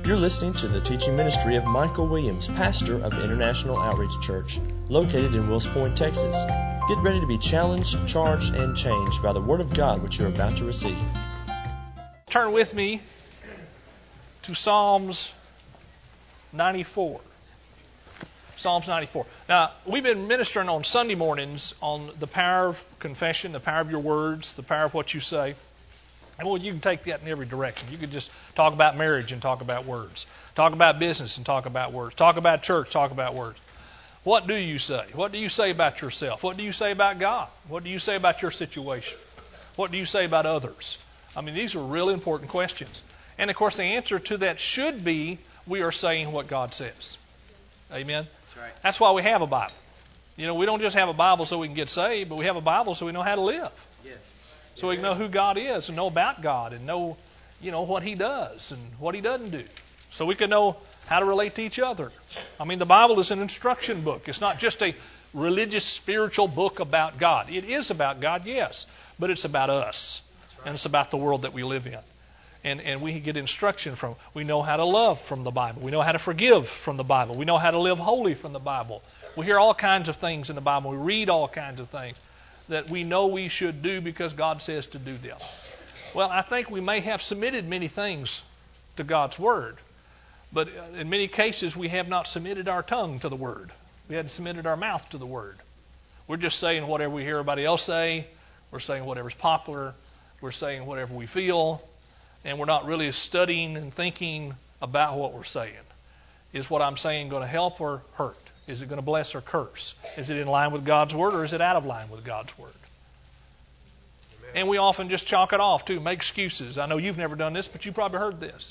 You're listening to the teaching ministry of Michael Williams, pastor of International Outreach Church, located in Wills Point, Texas. Get ready to be challenged, charged, and changed by the Word of God which you're about to receive. Turn with me to Psalms 94. Psalms 94. Now, we've been ministering on Sunday mornings on the power of confession, the power of your words, the power of what you say. And well, you can take that in every direction. You could just talk about marriage and talk about words. Talk about business and talk about words. Talk about church, talk about words. What do you say? What do you say about yourself? What do you say about God? What do you say about your situation? What do you say about others? I mean, these are really important questions. And, of course, the answer to that should be we are saying what God says. Amen? That's right. That's why we have a Bible. You know, we don't just have a Bible so we can get saved, but we have a Bible so we know how to live. Yes. So we can know who God is and know about God and know, what He does and what He doesn't do. So we can know how to relate to each other. I mean, the Bible is an instruction book. It's not just a religious, spiritual book about God. It is about God, yes, but it's about us. And it's about the world that we live in. And we get instruction from, we know how to love from the Bible. We know how to forgive from the Bible. We know how to live holy from the Bible. We hear all kinds of things in the Bible. We read all kinds of things that we know we should do because God says to do them. Well, I think we may have submitted many things to God's Word, but in many cases we have not submitted our tongue to the Word. We haven't submitted our mouth to the Word. We're just saying whatever we hear everybody else say. We're saying whatever's popular. We're saying whatever we feel. And we're not really studying and thinking about what we're saying. Is what I'm saying going to help or hurt? Is it going to bless or curse? Is it in line with God's Word or is it out of line with God's Word? Amen. And we often just chalk it off too, make excuses. I know you've never done this, but you probably heard this.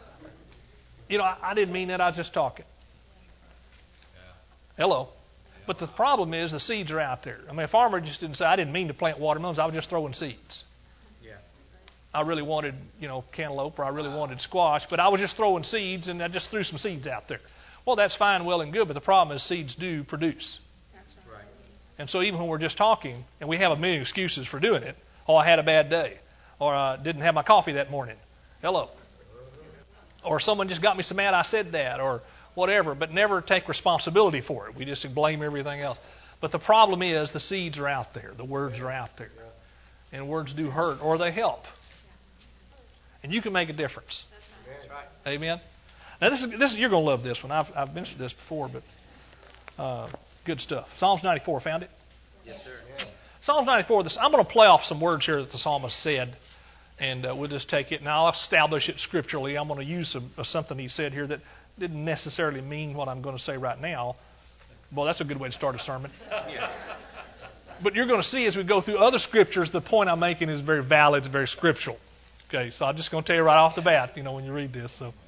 I didn't mean that, I was just talking. Yeah. Hello. But the problem is the seeds are out there. I mean, a farmer just didn't say, I didn't mean to plant watermelons, I was just throwing seeds. Yeah. I really wanted, cantaloupe, or I really wanted squash, but I was just throwing seeds and I just threw some seeds out there. Well, that's fine, well and good, but the problem is seeds do produce. That's right. And so even when we're just talking, and we have a million excuses for doing it, I had a bad day, or I didn't have my coffee that morning. Hello. Or someone just got me so mad I said that, or whatever, but never take responsibility for it. We just blame everything else. But the problem is the seeds are out there, the words are out there. And words do hurt, or they help. And you can make a difference. That's right. Amen? Now, this is you're going to love this one. I've mentioned this before, but good stuff. Psalms 94, found it? Yes, sir. Psalms 94, I'm going to play off some words here that the psalmist said, and we'll just take it, and I'll establish it scripturally. I'm going to use something he said here that didn't necessarily mean what I'm going to say right now. Well, that's a good way to start a sermon. Yeah. But you're going to see as we go through other scriptures, the point I'm making is very valid, it's very scriptural. Okay, so I'm just going to tell you right off the bat, when you read this, so...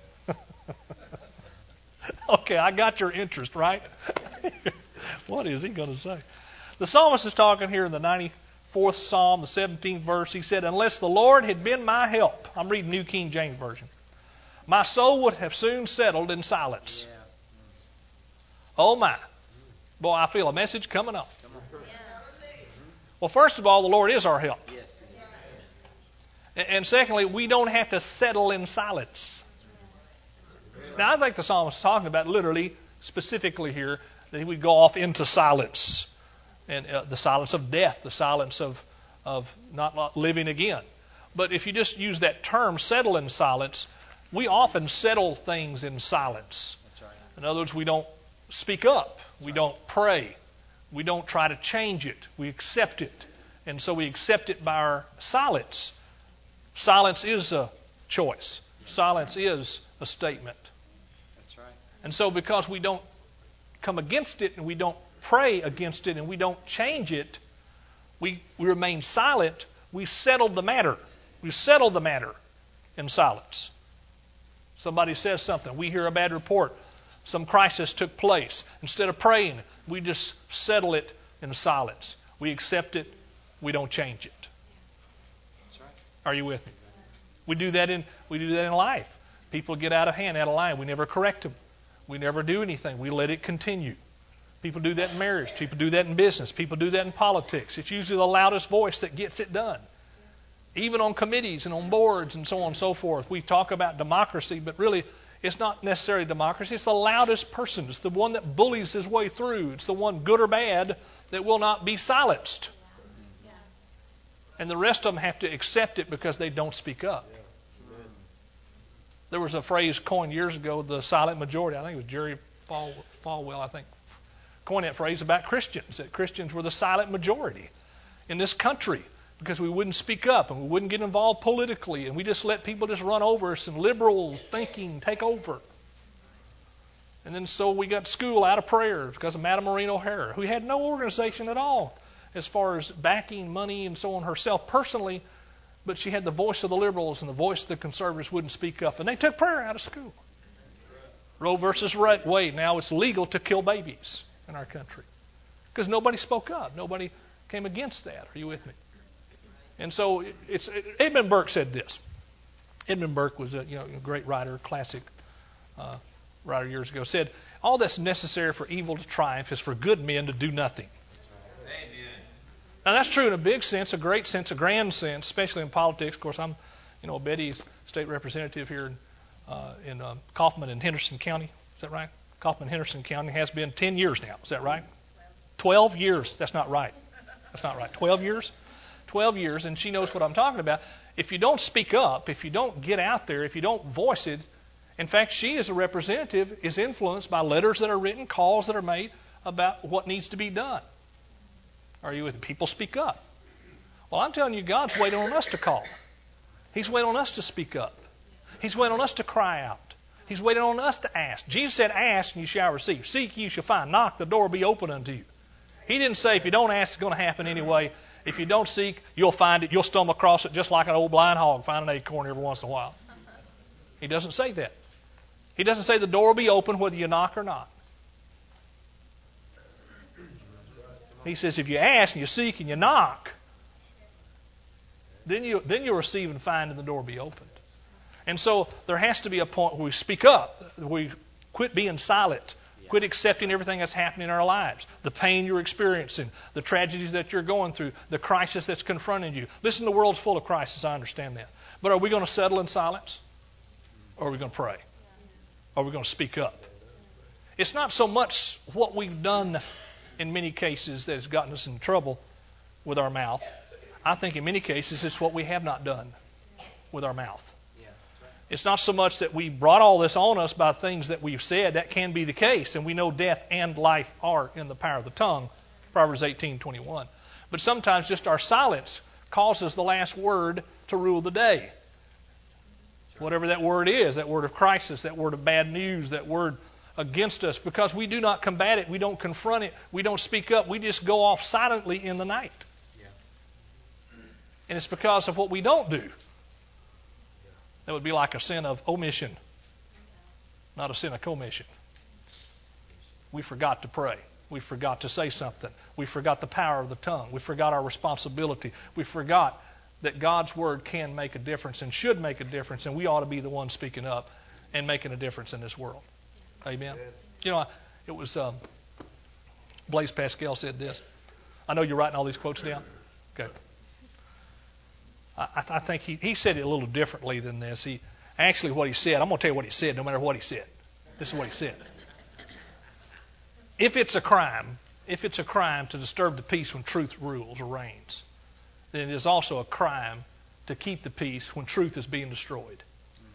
Okay, I got your interest, right? What is he going to say? The psalmist is talking here in the 94th Psalm, the 17th verse. He said, unless the Lord had been my help, I'm reading New King James Version, my soul would have soon settled in silence. Yeah. Oh my. Boy, I feel a message coming up. Well, first of all, the Lord is our help. Yes. And secondly, we don't have to settle in silence. Now, I think the psalmist is talking about literally, specifically here, that he would go off into silence. And the silence of death, the silence of not living again. But if you just use that term, settle in silence, we often settle things in silence. That's right. In other words, we don't speak up. We don't pray. We don't try to change it. We accept it. And so we accept it by our silence. Silence is a choice. Silence is a statement. That's right. And so because we don't come against it and we don't pray against it and we don't change it, we remain silent, we settled the matter. We settled the matter in silence. Somebody says something, we hear a bad report, some crisis took place. Instead of praying, we just settle it in silence. We accept it, we don't change it. That's right. Are you with me? We do that in life. People get out of hand, out of line. We never correct them. We never do anything. We let it continue. People do that in marriage. People do that in business. People do that in politics. It's usually the loudest voice that gets it done. Even on committees and on boards and so on and so forth, we talk about democracy, but really it's not necessarily democracy. It's the loudest person. It's the one that bullies his way through. It's the one, good or bad, that will not be silenced. And the rest of them have to accept it because they don't speak up. There was a phrase coined years ago, the silent majority. I think it was Jerry Falwell, I think, coined that phrase about Christians, that Christians were the silent majority in this country because we wouldn't speak up and we wouldn't get involved politically, and we just let people just run over us and liberal thinking take over. And then so we got school out of prayer because of Madam Maureen O'Hara, who had no organization at all as far as backing money and so on herself personally, but she had the voice of the liberals and the voice of the conservatives wouldn't speak up. And they took prayer out of school. Roe versus Wade. Now it's legal to kill babies in our country because nobody spoke up. Nobody came against that. Are you with me? And so Edmund Burke said this. Edmund Burke was a great writer, classic writer years ago, said, all that's necessary for evil to triumph is for good men to do nothing. Now that's true in a big sense, a great sense, a grand sense, especially in politics. Of course, I'm, Betty's state representative here in Kaufman and Henderson County. Is that right? Kaufman and Henderson County has been 10 years now. Is that right? 12 years. That's not right. That's not right. 12 years? 12 years, and she knows what I'm talking about. If you don't speak up, if you don't get out there, if you don't voice it, in fact, she as a representative is influenced by letters that are written, calls that are made about what needs to be done. Are you with me? People speak up. Well, I'm telling you, God's waiting on us to call. He's waiting on us to speak up. He's waiting on us to cry out. He's waiting on us to ask. Jesus said, ask and you shall receive. Seek, you shall find. Knock, the door will be open unto you. He didn't say if you don't ask, it's going to happen anyway. If you don't seek, you'll find it. You'll stumble across it just like an old blind hog finding an acorn every once in a while. He doesn't say that. He doesn't say the door will be open whether you knock or not. He says if you ask and you seek and you knock, then you'll receive and find and the door will be opened. And so there has to be a point where we speak up. We quit being silent. Quit accepting everything that's happening in our lives. The pain you're experiencing, the tragedies that you're going through, the crisis that's confronting you. Listen, the world's full of crisis, I understand that. But are we going to settle in silence? Or are we going to pray? Or are we going to speak up? It's not so much what we've done in many cases that has gotten us in trouble with our mouth. I think in many cases it's what we have not done with our mouth. It's not so much that we brought all this on us by things that we've said. That can be the case. And we know death and life are in the power of the tongue. Proverbs 18:21. But sometimes just our silence causes the last word to rule the day. Whatever that word is, that word of crisis, that word of bad news, that word against us. Because we do not combat it. We don't confront it. We don't speak up. We just go off silently in the night. And it's because of what we don't do. That would be like a sin of omission, not a sin of commission. We forgot to pray. We forgot to say something. We forgot the power of the tongue. We forgot our responsibility. We forgot that God's Word can make a difference and should make a difference, and we ought to be the ones speaking up and making a difference in this world. Amen? It was Blaise Pascal said this. I know you're writing all these quotes down. Okay. I think he said it a little differently than this. What he said, I'm going to tell you what he said no matter what he said. This is what he said. If it's a crime to disturb the peace when truth rules or reigns, then it is also a crime to keep the peace when truth is being destroyed.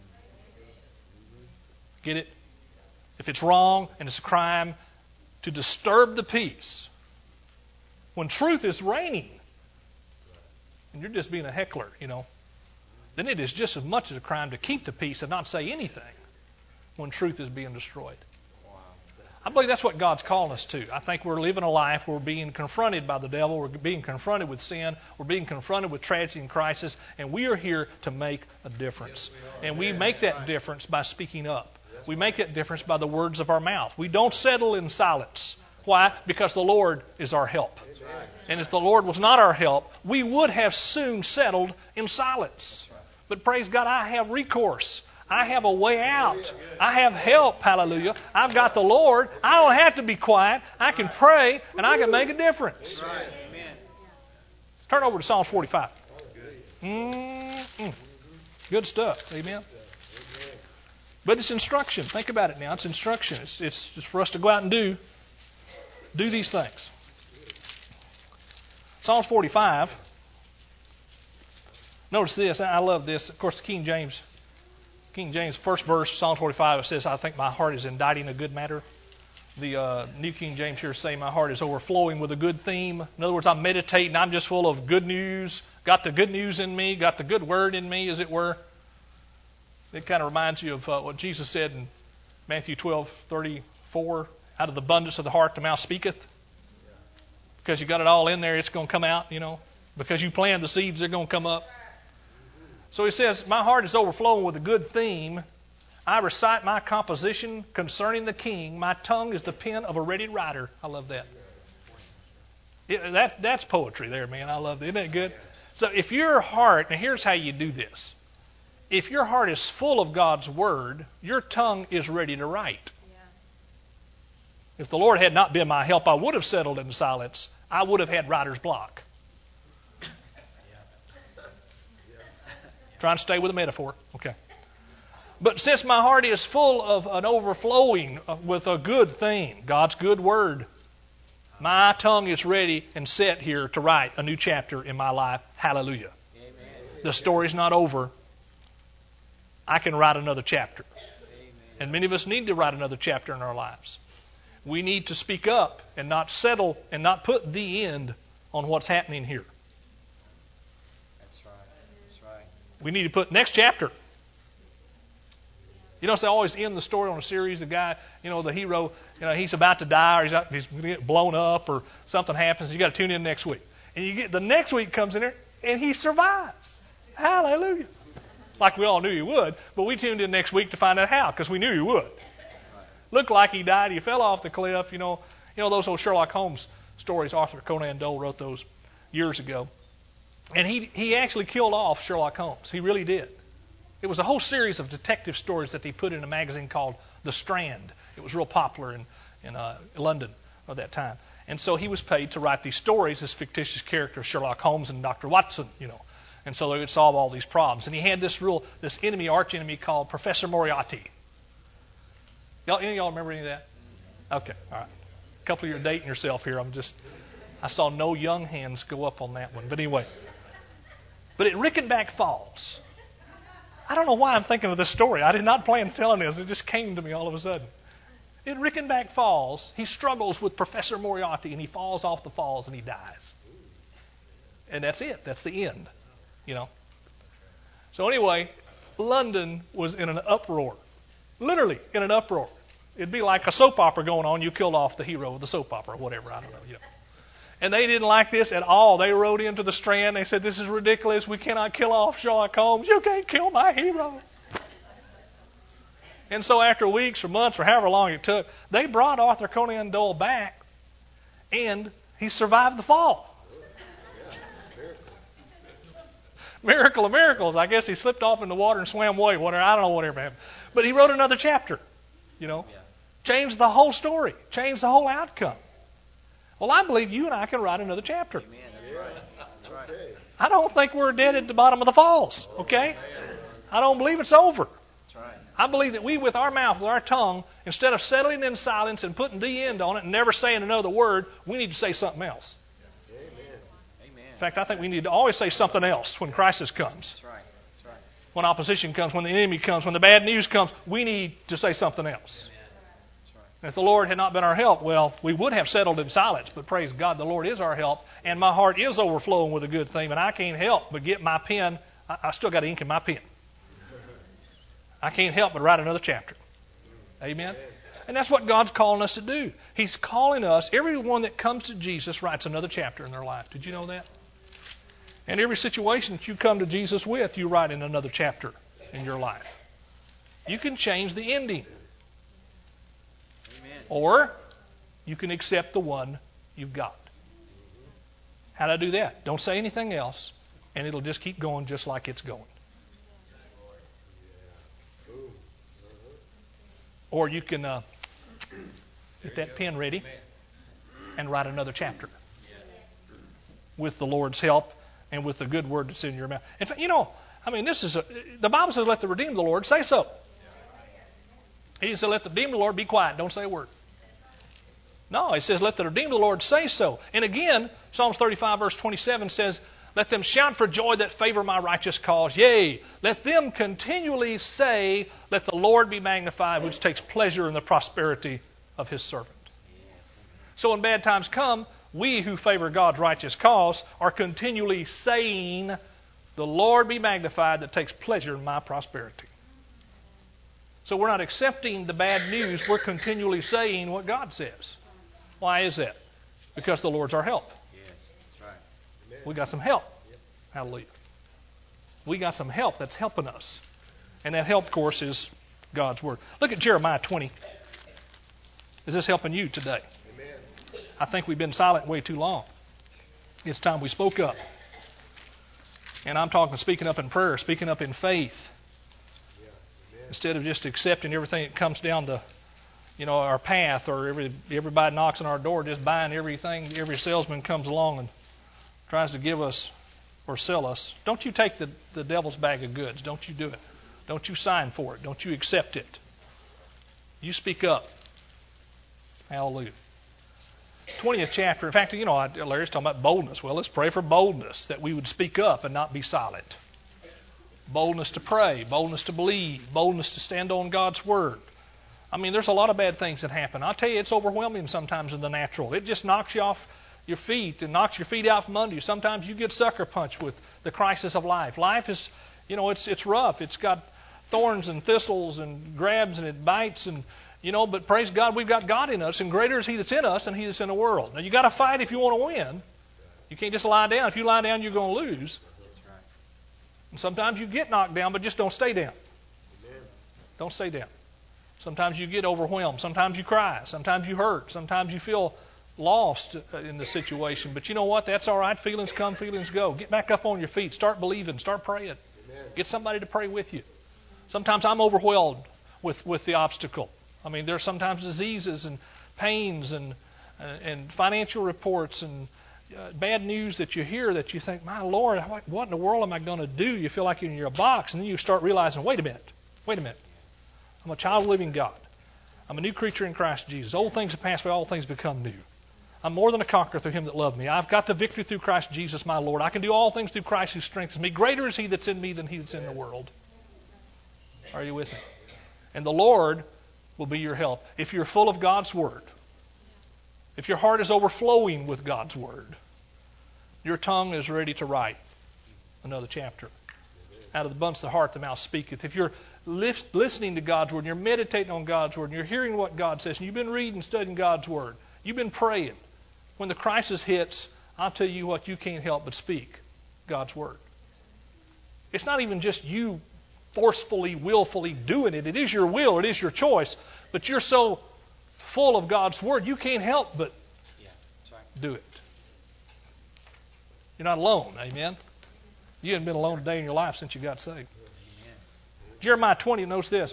Get it? If it's wrong and it's a crime to disturb the peace when truth is reigning, and you're just being a heckler, then it is just as much as a crime to keep the peace and not say anything when truth is being destroyed. I believe that's what God's calling us to. I think we're living a life where we're being confronted by the devil, we're being confronted with sin, we're being confronted with tragedy and crisis, and we are here to make a difference. And we make that difference by speaking up. We make that difference by the words of our mouth. We don't settle in silence. Why? Because the Lord is our help. And if the Lord was not our help, we would have soon settled in silence. But praise God, I have recourse. I have a way out. I have help. Hallelujah. I've got the Lord. I don't have to be quiet. I can pray and I can make a difference. Turn over to Psalms 45. Good stuff. Amen. But it's instruction. Think about it now. It's instruction. It's just for us to go out and do these things. Psalms 45. Notice this. I love this. Of course, the King James first verse, Psalm 45, it says, I think my heart is inditing a good matter. The New King James here say my heart is overflowing with a good theme. In other words, I'm meditating. I'm just full of good news. Got the good news in me. Got the good word in me, as it were. It kind of reminds you of what Jesus said in Matthew 12:34. Out of the abundance of the heart, the mouth speaketh. Because you got it all in there, it's going to come out, Because you planted the seeds, they're going to come up. So he says, my heart is overflowing with a good theme. I recite my composition concerning the king. My tongue is the pen of a ready writer. I love that. That's poetry there, man. I love that. Isn't that good? So if your heart, now here's how you do this. If your heart is full of God's Word, your tongue is ready to write. Yeah. If the Lord had not been my help, I would have settled in silence. I would have had writer's block. Trying to stay with a metaphor. Okay. But since my heart is full of an overflowing with a good theme, God's good Word, my tongue is ready and set here to write a new chapter in my life. Hallelujah. Amen. The story's not over. I can write another chapter. Amen. And many of us need to write another chapter in our lives. We need to speak up and not settle and not put the end on what's happening here. That's right. That's right. We need to put next chapter. They always end the story on a series. The guy, the hero, he's about to die or he's going to get blown up or something happens. You got to tune in next week. And you get the next week comes in there and he survives. Hallelujah. Like we all knew he would, but we tuned in next week to find out how, because we knew he would. Looked like he died. He fell off the cliff. Those old Sherlock Holmes stories. Arthur Conan Doyle wrote those years ago. And he actually killed off Sherlock Holmes. He really did. It was a whole series of detective stories that he put in a magazine called The Strand. It was real popular in London at that time. And so he was paid to write these stories, this fictitious character, Sherlock Holmes and Dr. Watson, And so they would solve all these problems. And he had this arch enemy called Professor Moriarty. Any of y'all remember any of that? Okay, all right. A couple of you are dating yourself here. I saw no young hands go up on that one. But anyway. But at Rickenback Falls, I don't know why I'm thinking of this story. I did not plan on telling this. It just came to me all of a sudden. In Rickenback Falls, he struggles with Professor Moriarty and he falls off the falls and he dies. And that's it. That's the end. So anyway, London was in an uproar. Literally in an uproar. It'd be like a soap opera going on. You killed off the hero of the soap opera or whatever. I don't know. And they didn't like this at all. They rode into the Strand. They said, this is ridiculous. We cannot kill off Sherlock Holmes. You can't kill my hero. And so after weeks or months or however long it took, they brought Arthur Conan Doyle back and he survived the fall. Miracle of miracles. I guess he slipped off in the water and swam away. I don't know whatever happened. But he wrote another chapter. Changed the whole story. Changed the whole outcome. Well, I believe you and I can write another chapter. Amen. That's right. That's right. I don't think we're dead at the bottom of the falls. Okay? I don't believe it's over. That's right. I believe that we, with our mouth, with our tongue, instead of settling in silence and putting the end on it and never saying another word, we need to say something else. In fact, I think we need to always say something else when crisis comes. That's right. That's right. When opposition comes, when the enemy comes, when the bad news comes, we need to say something else. That's right. And if the Lord had not been our help, well, we would have settled in silence. But praise God, the Lord is our help, and my heart is overflowing with a good theme, and I can't help but get my pen. I still got ink in my pen. I can't help but write another chapter. Amen? And that's what God's calling us to do. He's calling us, everyone that comes to Jesus writes another chapter in their life. Did you know that? And every situation that you come to Jesus with, you write in another chapter in your life. You can change the ending. Amen. Or you can accept the one you've got. How do I do that? Don't say anything else, and it'll just keep going just like it's going. Or you can get that pen ready and write another chapter. With the Lord's help, and with the good word that's in your mouth. In fact, the Bible says, let the redeemed of the Lord say so. He said, let the redeemed of the Lord be quiet. Don't say a word. No, it says, let the redeemed of the Lord say so. And again, Psalms 35 verse 27 says, let them shout for joy that favor my righteous cause. Yea, let them continually say, let the Lord be magnified, which takes pleasure in the prosperity of his servant. So when bad times come, we who favor God's righteous cause are continually saying, the Lord be magnified that takes pleasure in my prosperity. So we're not accepting the bad news. We're continually saying what God says. Why is that? Because the Lord's our help. Yes, that's right. We got some help. Hallelujah. We got some help that's helping us. And that help, of course, is God's Word. Look at Jeremiah 20. Is this helping you today? Amen. I think we've been silent way too long. It's time we spoke up. And I'm talking speaking up in prayer, speaking up in faith. Instead of just accepting everything that comes down the our path, or everybody knocks on our door, just buying everything. Every salesman comes along and tries to give us or sell us. Don't you take the devil's bag of goods. Don't you do it. Don't you sign for it. Don't you accept it. You speak up. Hallelujah. 20th chapter. In fact, Larry's talking about boldness. Well, let's pray for boldness, that we would speak up and not be silent. Boldness to pray, boldness to believe, boldness to stand on God's Word. I mean, there's a lot of bad things that happen. I'll tell you, it's overwhelming sometimes in the natural. It just knocks you off your feet and knocks your feet out from under you. Sometimes you get sucker punched with the crisis of life. Life is, it's rough. It's got thorns and thistles and grabs and it bites but praise God, we've got God in us, and greater is He that's in us than he that's in the world. Now, you got to fight if you want to win. You can't just lie down. If you lie down, you're going to lose. That's right. And sometimes you get knocked down, but just don't stay down. Amen. Don't stay down. Sometimes you get overwhelmed. Sometimes you cry. Sometimes you hurt. Sometimes you feel lost in the situation. But you know what? That's all right. Feelings come, feelings go. Get back up on your feet. Start believing. Start praying. Amen. Get somebody to pray with you. Sometimes I'm overwhelmed with the obstacle. I mean, there's sometimes diseases and pains and financial reports and bad news that you hear that you think, my Lord, what in the world am I going to do? You feel like you're in your box, and then you start realizing, wait a minute. I'm a child of the living God. I'm a new creature in Christ Jesus. Old things have passed away, all things become new. I'm more than a conqueror through Him that loved me. I've got the victory through Christ Jesus, my Lord. I can do all things through Christ who strengthens me. Greater is He that's in me than he that's in the world. Are you with me? And the Lord will be your help. If you're full of God's Word, if your heart is overflowing with God's Word, your tongue is ready to write another chapter. Out of the abundance of the heart, the mouth speaketh. If you're listening to God's Word, and you're meditating on God's Word, and you're hearing what God says, and you've been reading and studying God's Word, you've been praying, when the crisis hits, I'll tell you what, you can't help but speak God's Word. It's not even just you forcefully, willfully doing it. It is your will. It is your choice. But you're so full of God's Word, you can't help but do it. You're not alone. Amen? You haven't been alone a day in your life since you got saved. Amen. Jeremiah 20, notice this.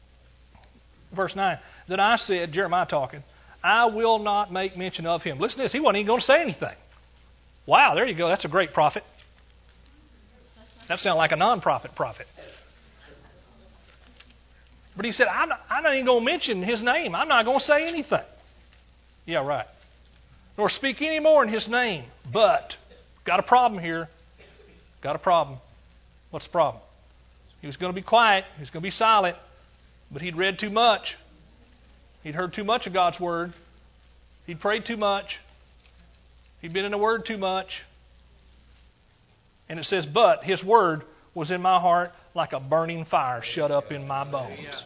Verse 9. Then I said, Jeremiah talking, I will not make mention of him. Listen to this. He wasn't even going to say anything. Wow, there you go. That's a great prophet. That sounds like a non-prophet prophet. But he said, I'm not even going to mention his name. I'm not going to say anything. Yeah, right. Nor speak any more in his name. But, got a problem here. Got a problem. What's the problem? He was going to be quiet. He was going to be silent. But he'd read too much. He'd heard too much of God's Word. He'd prayed too much. He'd been in the Word too much. And it says, but his Word was in my heart like a burning fire shut up in my bones.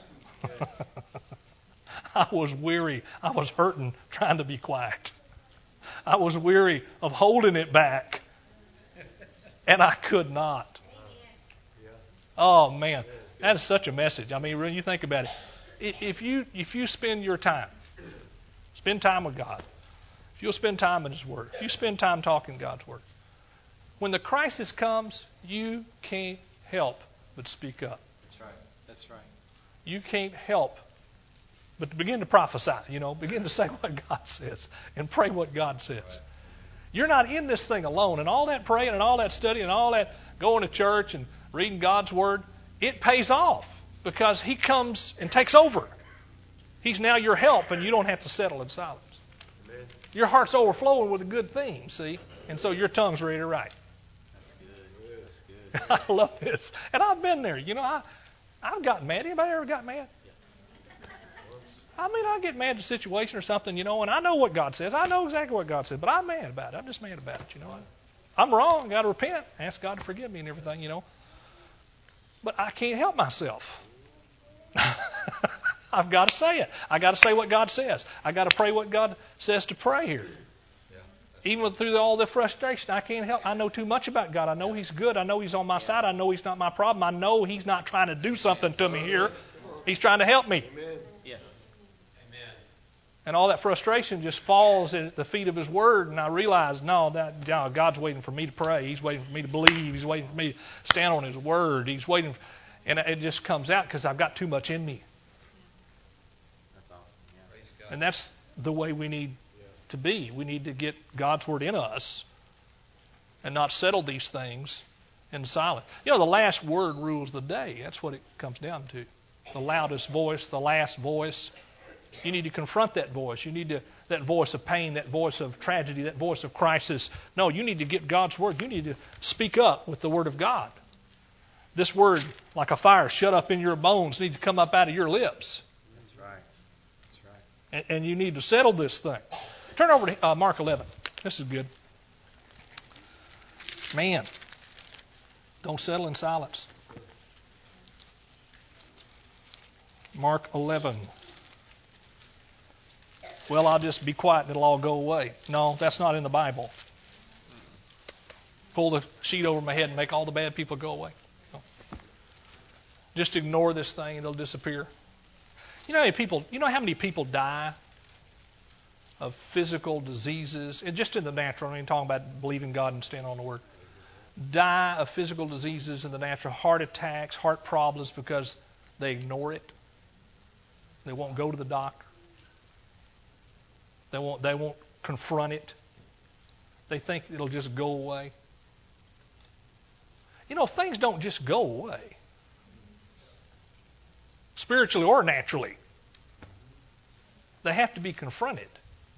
I was weary. I was hurting trying to be quiet. I was weary of holding it back. And I could not. Oh, man. That is such a message. I mean, when you think about it, if you spend your time, spend time with God, if you'll spend time in His Word, if you spend time talking God's Word, when the crisis comes, you can't help but speak up. That's right. That's right. You can't help but begin to prophesy, begin to say what God says and pray what God says. You're not in this thing alone. And all that praying and all that studying and all that going to church and reading God's Word, it pays off because He comes and takes over. He's now your help, and you don't have to settle in silence. Amen. Your heart's overflowing with a good theme, see? And so your tongue's ready to write. That's good. That's good. I love this. And I've been there. You know, I've gotten mad. Anybody ever got mad? I mean, I get mad at a situation or something, you know, and I know what God says. I know exactly what God says, but I'm mad about it. I'm just mad about it, you know. I'm wrong. Got to repent. Ask God to forgive me and everything, you know. But I can't help myself. I've got to say it. I've got to say what God says. I've got to pray what God says to pray here. Even through all the frustration, I can't help. I know too much about God. I know He's good. I know He's on my side. I know He's not my problem. I know He's not trying to do something to me here. He's trying to help me. Amen. Yes. And all that frustration just falls at the feet of His Word, and I realize, no, God's waiting for me to pray. He's waiting for me to believe. He's waiting for me to stand on His Word. He's waiting, and it just comes out because I've got too much in me. That's awesome. Yeah. And that's the way we need to be. We need to get God's Word in us and not settle these things in silence. You know, the last word rules the day. That's what it comes down to. The loudest voice, the last voice. You need to confront that voice. You need that voice of pain, that voice of tragedy, that voice of crisis. No, you need to get God's Word. You need to speak up with the Word of God. This Word, like a fire shut up in your bones, needs to come up out of your lips. That's right. That's right. And you need to settle this thing. Turn over to Mark 11. This is good. Man, don't settle in silence. Mark 11. Well, I'll just be quiet and it'll all go away. No, that's not in the Bible. Pull the sheet over my head and make all the bad people go away. No. Just ignore this thing and it'll disappear. You know how many people die of physical diseases, and just in the natural, I mean, talking about believing God and standing on the Word, die of physical diseases in the natural, heart attacks, heart problems because they ignore it. They won't go to the doctor. They won't confront it. They think it'll just go away. You know, things don't just go away, spiritually or naturally. They have to be confronted.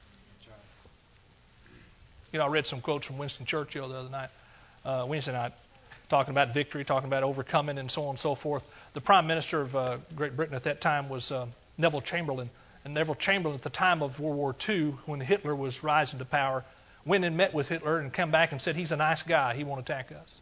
You know, I read some quotes from Winston Churchill the other night, Wednesday night, talking about victory, talking about overcoming, and so on and so forth. The Prime Minister of Great Britain at that time was Neville Chamberlain. And Neville Chamberlain, at the time of World War II, when Hitler was rising to power, went and met with Hitler and came back and said, he's a nice guy. He won't attack us.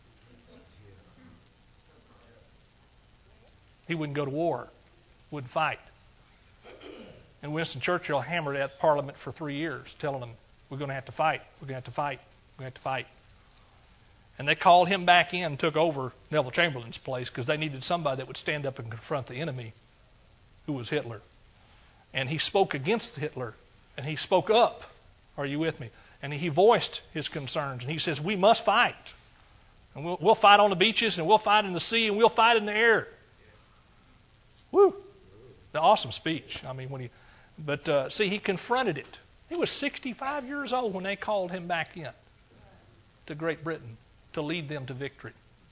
He wouldn't go to war, wouldn't fight. And Winston Churchill hammered at Parliament for 3 years, telling them, we're going to have to fight. We're going to have to fight. We're going to have to fight. And they called him back in and took over Neville Chamberlain's place because they needed somebody that would stand up and confront the enemy, who was Hitler. And he spoke against Hitler, and he spoke up. Are you with me? And he voiced his concerns, and he says, we must fight. And we'll fight on the beaches, and we'll fight in the sea, and we'll fight in the air. Woo! The awesome speech. I mean, see, he confronted it. He was 65 years old when they called him back in to Great Britain to lead them to victory.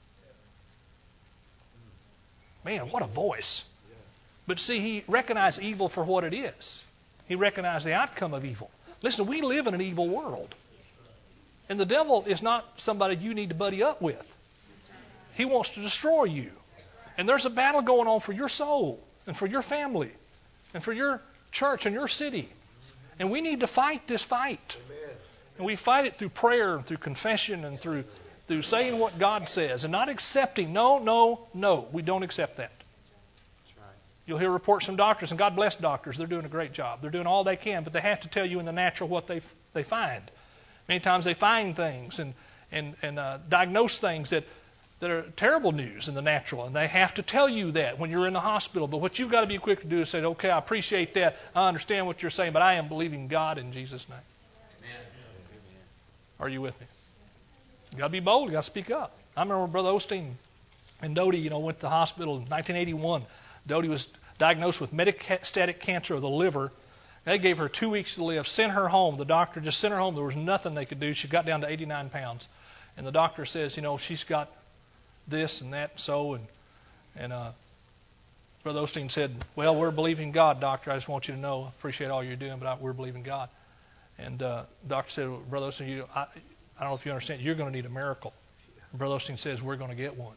Man, what a voice. But see, he recognized evil for what it is. He recognized the outcome of evil. Listen, we live in an evil world. And the devil is not somebody you need to buddy up with. He wants to destroy you. And there's a battle going on for your soul and for your family and for your church and your city. And we need to fight this fight. Amen. And we fight it through prayer and through confession and through saying what God says and not accepting. No, we don't accept that. You'll hear reports from doctors, and God bless doctors. They're doing a great job. They're doing all they can, but they have to tell you in the natural what they find. Many times they find things and diagnose things that are terrible news in the natural, and they have to tell you that when you're in the hospital. But what you've got to be quick to do is say, okay, I appreciate that. I understand what you're saying, but I am believing God in Jesus' name. Amen. Are you with me? You've got to be bold. You've got to speak up. I remember Brother Osteen and Dodie, went to the hospital in 1981. Dodie was diagnosed with metastatic cancer of the liver. They gave her 2 weeks to live, sent her home. The doctor just sent her home. There was nothing they could do. She got down to 89 pounds. And the doctor says, she's got this and that and Brother Osteen said, well, we're believing God, doctor. I just want you to know, I appreciate all you're doing, but we're believing God. And the doctor said, well, Brother Osteen, I don't know if you understand, you're going to need a miracle. And Brother Osteen says, we're going to get one.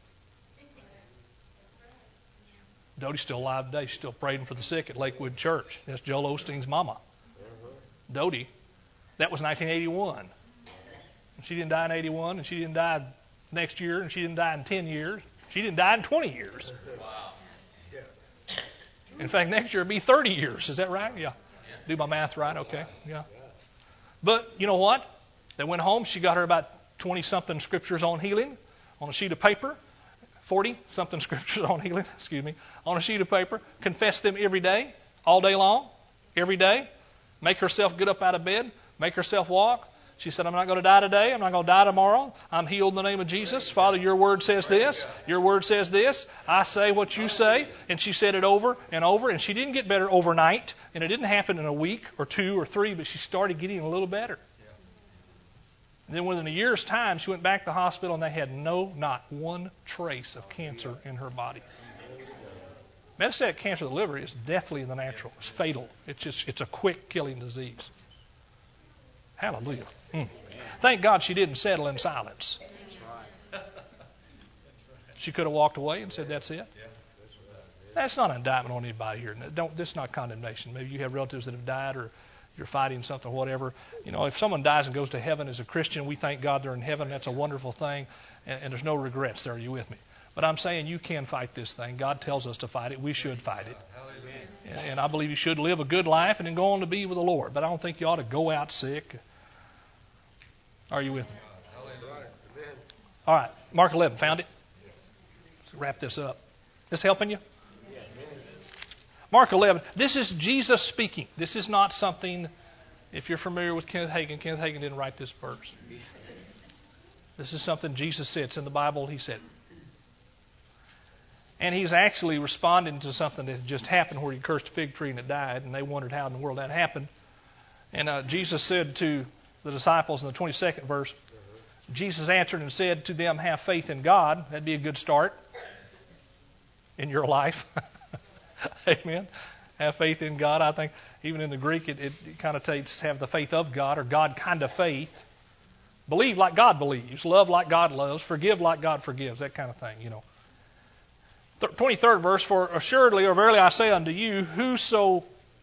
Dodie's still alive today. She's still praying for the sick at Lakewood Church. That's Joel Osteen's mama. Dodie. That was 1981. She didn't die in 81, and she didn't die next year, and she didn't die in 10 years. She didn't die in 20 years. Wow. In fact, next year it'll be 30 years. Is that right? Yeah. Do my math right? Okay. Yeah. But you know what? They went home. She got her about 20-something scriptures on healing on a sheet of paper. 40-something scriptures on healing, on a sheet of paper. Confess them every day, all day long, every day. Make herself get up out of bed. Make herself walk. She said, I'm not going to die today. I'm not going to die tomorrow. I'm healed in the name of Jesus. Father, your word says this. Your word says this. I say what you say. And she said it over and over. And she didn't get better overnight. And it didn't happen in a week or 2 or 3, but she started getting a little better. And then within a year's time, she went back to the hospital, and they had not one trace of cancer in her body. Metastatic cancer of the liver is deathly in the natural. It's fatal. It's a quick killing disease. Hallelujah. Thank God she didn't settle in silence. She could have walked away and said, that's it. That's not an indictment on anybody here. This is not condemnation. Maybe you have relatives that have died, or you're fighting something, whatever. If someone dies and goes to heaven as a Christian, we thank God they're in heaven. That's a wonderful thing, and there's no regrets there. Are you with me? But I'm saying you can fight this thing. God tells us to fight it. We should fight it. And I believe you should live a good life and then go on to be with the Lord. But I don't think you ought to go out sick. Are you with me? All right. Mark 11. Found it? Let's wrap this up. This helping you? Mark 11. This is Jesus speaking. This is not something, if you're familiar with Kenneth Hagin didn't write this verse. This is something Jesus said. It's in the Bible. He said. And he's actually responding to something that just happened where he cursed a fig tree and it died, and they wondered how in the world that happened. And Jesus said to the disciples in the 22nd verse, Jesus answered and said to them, have faith in God. That'd be a good start in your life. Amen. Have faith in God. I think even in the Greek it connotates have the faith of God, or God kind of faith. Believe like God believes. Love like God loves. Forgive like God forgives. That kind of thing, 23rd verse, for assuredly or verily I say unto you, whosoever,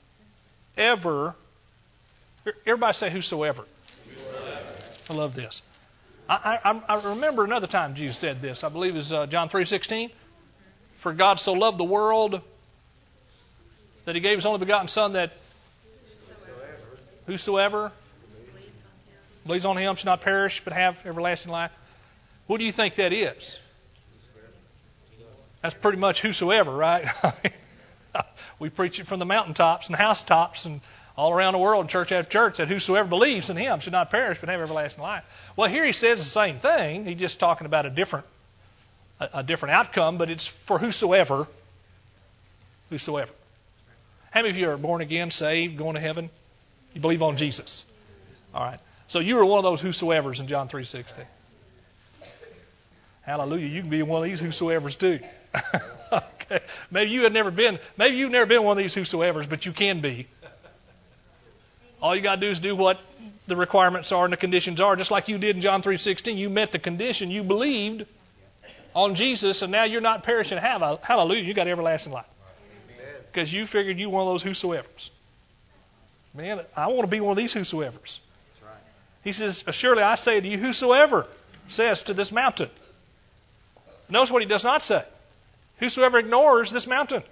everybody say whosoever. I love this. I remember another time Jesus said this. I believe it was John 3:16. For God so loved the world that he gave his only begotten Son, that whosoever believes on him should not perish but have everlasting life. What do you think that is? That's pretty much whosoever, right? We preach it from the mountaintops and housetops and all around the world, church after church, that whosoever believes in him should not perish but have everlasting life. Well, here he says the same thing. He's just talking about a different outcome, but it's for whosoever. Whosoever. How many of you are born again, saved, going to heaven? You believe on Jesus. All right. So you were one of those whosoevers in John 3:16. Hallelujah. You can be one of these whosoevers too. Okay. Maybe you've never been one of these whosoevers, but you can be. All you got to do is do what the requirements are and the conditions are, just like you did in John 3:16. You met the condition. You believed on Jesus, and now you're not perishing. Hallelujah. You got everlasting life. Because you figured you were one of those whosoevers. Man, I want to be one of these whosoevers. He says, surely I say to you, whosoever says to this mountain. Notice what he does not say. Whosoever ignores this mountain.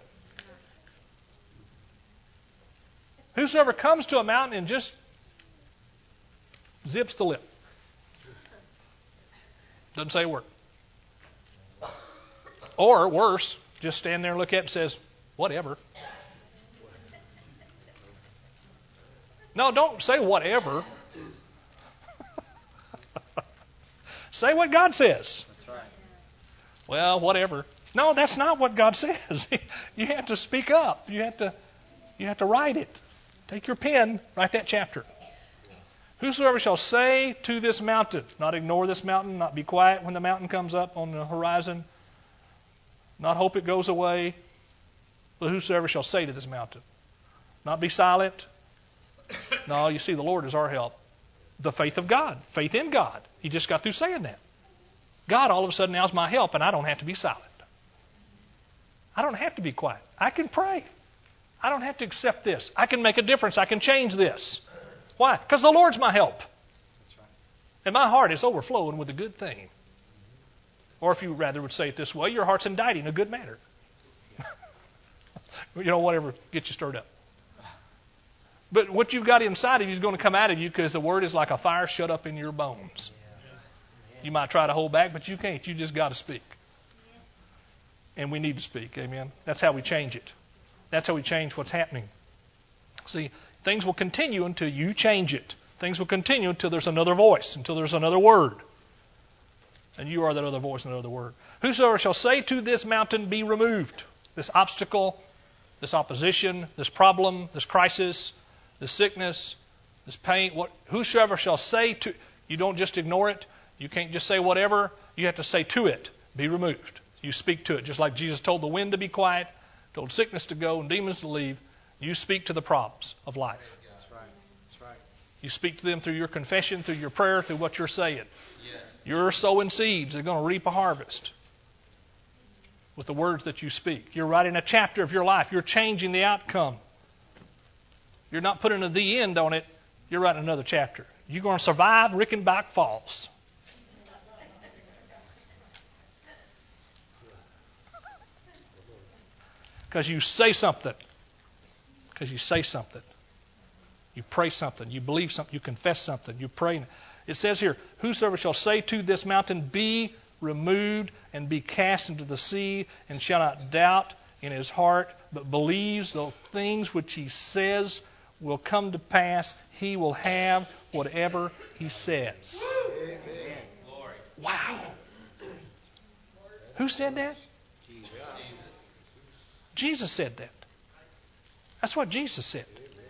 Whosoever comes to a mountain and just zips the lip. Doesn't say a word. Or worse, just stand there and look at it and says, whatever. No, don't say whatever. Say what God says. That's right. Well, whatever. No, that's not what God says. You have to speak up. You have to write it. Take your pen, write that chapter. Whosoever shall say to this mountain, not ignore this mountain, not be quiet when the mountain comes up on the horizon, not hope it goes away, but whosoever shall say to this mountain, not be silent. No, you see, the Lord is our help. The faith of God, faith in God. He just got through saying that. God all of a sudden now is my help, and I don't have to be silent. I don't have to be quiet. I can pray. I don't have to accept this. I can make a difference. I can change this. Why? Because the Lord's my help. That's right. And my heart is overflowing with a good thing. Or if you rather would say it this way, your heart's inditing a good matter. Whatever gets you stirred up. But what you've got inside of you is going to come out of you because the Word is like a fire shut up in your bones. You might try to hold back, but you can't. You just got to speak. And we need to speak. Amen. That's how we change it. That's how we change what's happening. See, things will continue until you change it. Things will continue until there's another voice, until there's another word. And you are that other voice and other word. Whosoever shall say to this mountain, be removed. This obstacle, this opposition, this problem, this crisis, this sickness, this pain. Whosoever shall say to, you don't just ignore it. You can't just say whatever. You have to say to it, be removed. You speak to it. Just like Jesus told the wind to be quiet, told sickness to go and demons to leave. You speak to the problems of life. That's right. That's right. You speak to them through your confession, through your prayer, through what you're saying. Yes. You're sowing seeds. They're going to reap a harvest with the words that you speak. You're writing a chapter of your life. You're changing the outcome. You're not putting a the end on it. You're writing another chapter. You're going to survive Rickenbach Falls. Because you say something. Because you say something. You pray something. You believe something. You confess something. You pray. It says here, whosoever shall say to this mountain, be removed and be cast into the sea, and shall not doubt in his heart, but believes the things which he says will come to pass, he will have whatever he says. Amen. Wow. Who said that? Jesus said that. That's what Jesus said.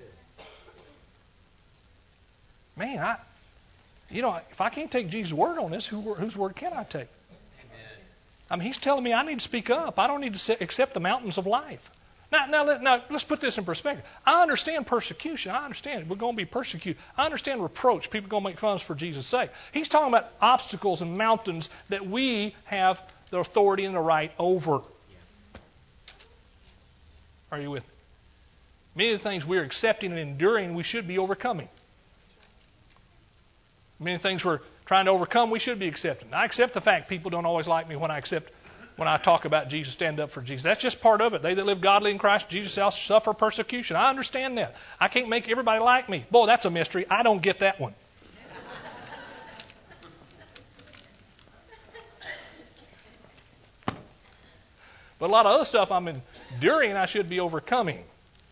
Man, if I can't take Jesus' word on this, whose word can I take? I mean, he's telling me I need to speak up. I don't need to accept the mountains of life. Now, let's put this in perspective. I understand persecution. I understand we're going to be persecuted. I understand reproach. People are going to make fun of us for Jesus' sake. He's talking about obstacles and mountains that we have the authority and the right over. Are you with me? Many of the things we're accepting and enduring, we should be overcoming. Many things we're trying to overcome, we should be accepting. I accept the fact people don't always like me when I talk about Jesus, stand up for Jesus. That's just part of it. They that live godly in Christ Jesus shall suffer persecution. I understand that. I can't make everybody like me. Boy, that's a mystery. I don't get that one. But a lot of other stuff I'm enduring and I should be overcoming.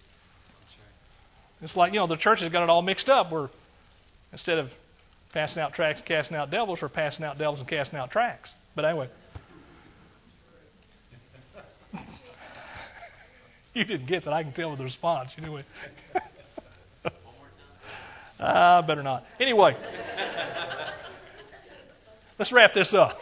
It's like, the church has got it all mixed up. We're, instead of passing out tracts and casting out devils, we're passing out devils and casting out tracts. But anyway. You didn't get that. I can tell with the response. Anyway. Better not. Anyway. Let's wrap this up.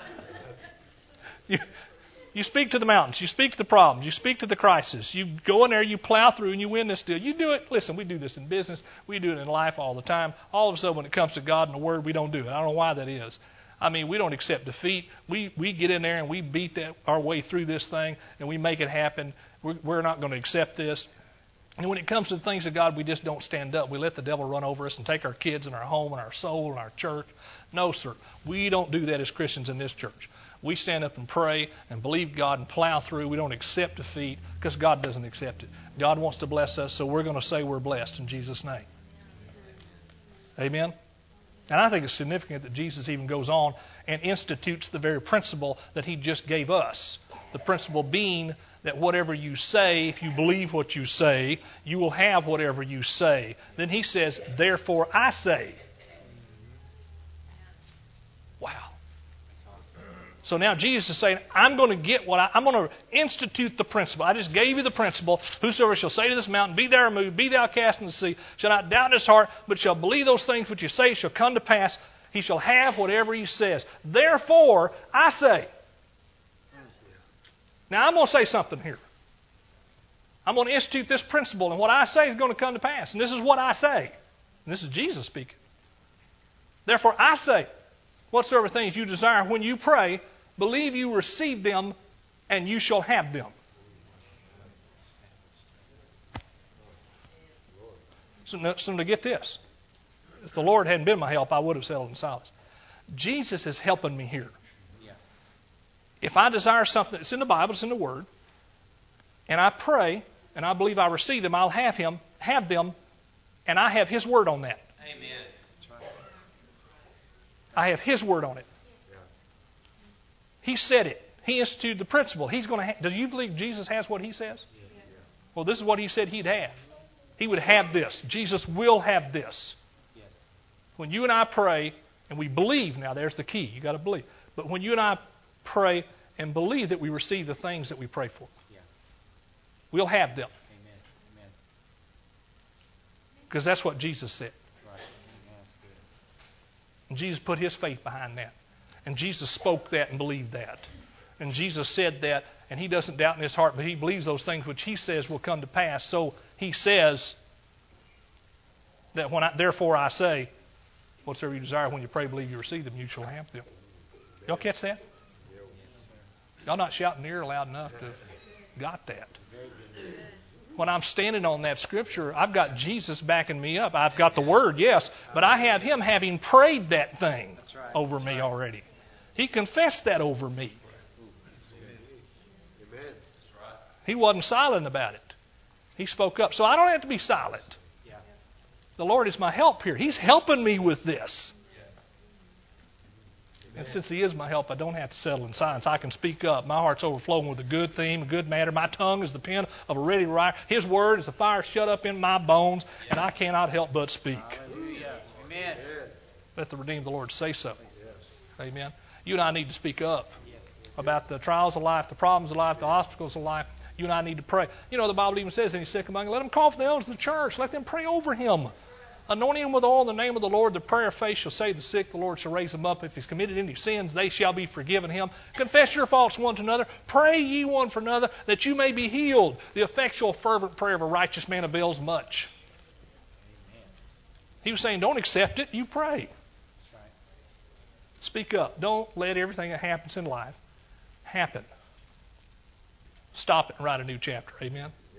You speak to the mountains. You speak to the problems. You speak to the crisis. You go in there, you plow through, and you win this deal. You do it. Listen, we do this in business. We do it in life all the time. All of a sudden, when it comes to God and the Word, we don't do it. I don't know why that is. I mean, we don't accept defeat. We get in there and we beat our way through this thing, and we make it happen. We're not going to accept this. And when it comes to the things of God, we just don't stand up. We let the devil run over us and take our kids and our home and our soul and our church. No, sir. We don't do that as Christians in this church. We stand up and pray and believe God and plow through. We don't accept defeat because God doesn't accept it. God wants to bless us, so we're going to say we're blessed in Jesus' name. Amen? And I think it's significant that Jesus even goes on and institutes the very principle that he just gave us. The principle being that whatever you say, if you believe what you say, you will have whatever you say. Then he says, therefore I say. Wow. So now Jesus is saying, I'm going to institute the principle. I just gave you the principle. Whosoever shall say to this mountain, be thou removed, be thou cast into the sea, shall not doubt in his heart, but shall believe those things which you say shall come to pass. He shall have whatever he says. Therefore, I say. Now, I'm going to say something here. I'm going to institute this principle, and what I say is going to come to pass. And this is what I say. And this is Jesus speaking. Therefore, I say, whatsoever things you desire when you pray, believe you receive them, and you shall have them. So to get this, if the Lord hadn't been my help, I would have settled in silence. Jesus is helping me here. If I desire something, it's in the Bible, it's in the Word, and I pray, and I believe I receive them, I'll have them, and I have His Word on that. Amen. I have His Word on it. He said it. He instituted the principle. He's going to. Do you believe Jesus has what He says? Well, this is what He said He'd have. He would have this. Jesus will have this. When you and I pray, and we believe, now there's the key. You got to believe. But when you and I pray and believe that we receive the things that we pray for, we'll have them. Because that's what Jesus said. And Jesus put His faith behind that. And Jesus spoke that and believed that. And Jesus said that, and He doesn't doubt in His heart, but He believes those things which He says will come to pass. So He says that therefore I say, whatsoever you desire when you pray, believe you receive them, you shall have them. Y'all catch that? Y'all not shouting near loud enough to got that. When I'm standing on that scripture, I've got Jesus backing me up. I've got the Word, yes, but I have Him having prayed that thing over me already. He confessed that over me. He wasn't silent about it. He spoke up. So I don't have to be silent. The Lord is my help here. He's helping me with this. And since He is my help, I don't have to settle in silence. I can speak up. My heart's overflowing with a good theme, a good matter. My tongue is the pen of a ready writer. His word is a fire shut up in my bones, and I cannot help but speak. Hallelujah. Amen. Let the redeemed of the Lord say so. Amen. You and I need to speak up about the trials of life, the problems of life, the obstacles of life. You and I need to pray. You know, the Bible even says, and He's sick among you, let them call for the elders of the church. Let them pray over him. Anointing him with oil in the name of the Lord. The prayer of faith shall save the sick. The Lord shall raise him up. If he's committed any sins, they shall be forgiven him. Confess your faults one to another. Pray ye one for another, that you may be healed. The effectual, fervent prayer of a righteous man avails much. He was saying, don't accept it. You pray. Speak up. Don't let everything that happens in life happen. Stop it and write a new chapter. Amen.